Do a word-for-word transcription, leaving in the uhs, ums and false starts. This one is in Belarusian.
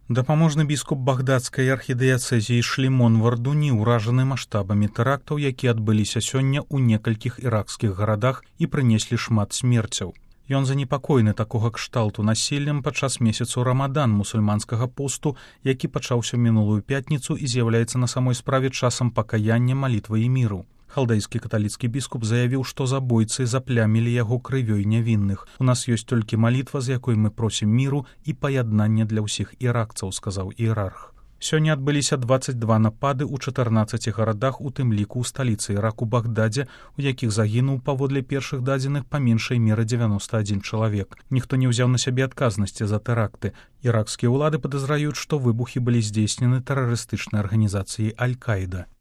Дапаможны біскуп багдадскай архідыяцэзіі Шлімон Вардуні ўражаны маштабамі тэрактаў, якія адбыліся сёння ў некалькіх іракскіх гарадах і прынеслі шмат смерцяў. Ён занепакоены такога кшталту насіллем падчас месяцу рамадан мусульманскага посту, які пачаўся мінулую пятніцу і з'яўляецца на самой справе часам пакаяння, малітвы і міру. Халдайскі каталіцкі біскуп заявіў, што забойцы заплямілі яго крывёй нявінных. У нас ёсць толькі малітва, з якой мы просім міру і паяднання для ўсіх іракцаў, сказаў іерарх. Сёння адбыліся дваццаць два напады ў чатырнаццаці гарадах, у тым ліку ў сталіцы Іраку Багдадзе, у якіх загінуў паводле першых дадзеных па меншай меры дзевяноста адзін чалавек. Ніхто не ўзяў на сябе адказнасці за тэракты. Іракскія ўлады падазраюць, што выбухі былі здзейснены тэрарыстычнай арганізацыяй Аль-Каіда.